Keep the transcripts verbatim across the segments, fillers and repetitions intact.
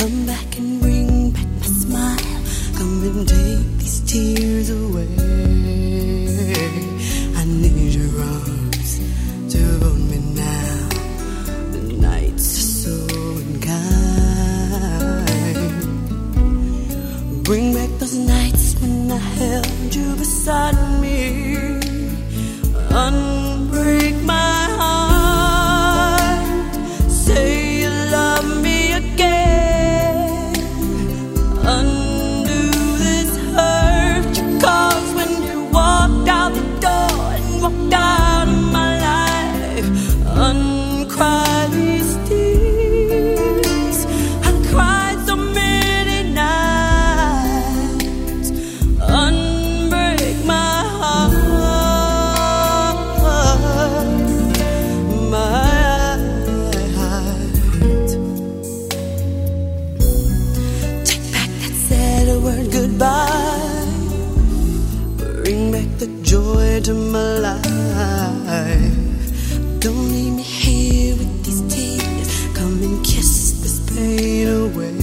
Come back and bring back my smile. Come and take these tears away. I need your arms to hold me now. The nights are so unkind. Bring back those nights when I held you beside me. Unbreak my heart. Say you love me again. Undo this hurt you caused when you walked out the door and walked out of my life. Uncry these tears. I cried so many nights. Unbreak my heart. Goodbye. Bring back the joy to my life. Don't leave me here with these tears. Come and kiss this pain away.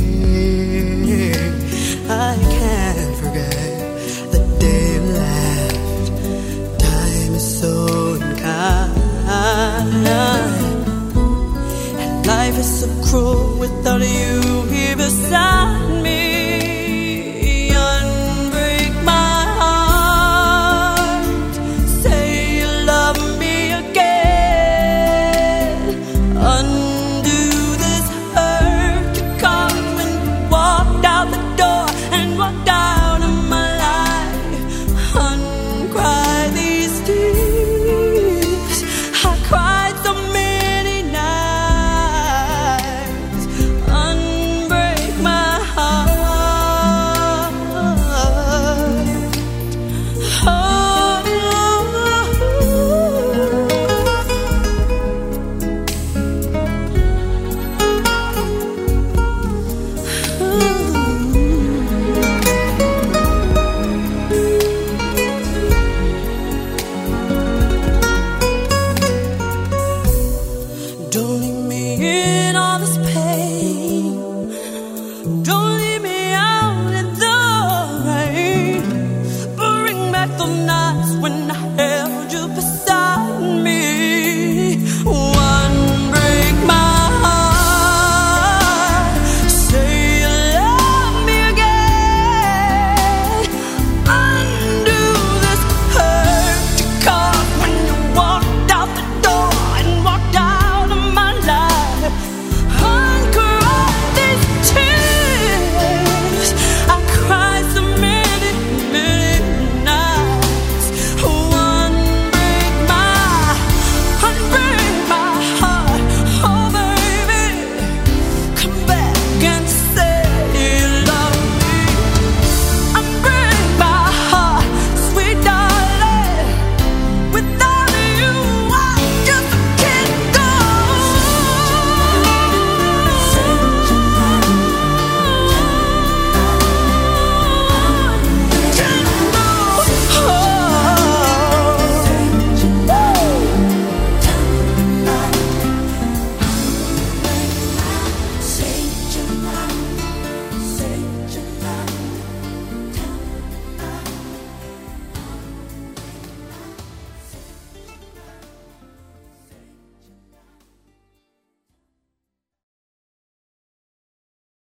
I can't forget the day you left. Time is so unkind, and life is so cruel without you here beside me. Don't leave me in all this pain. Don't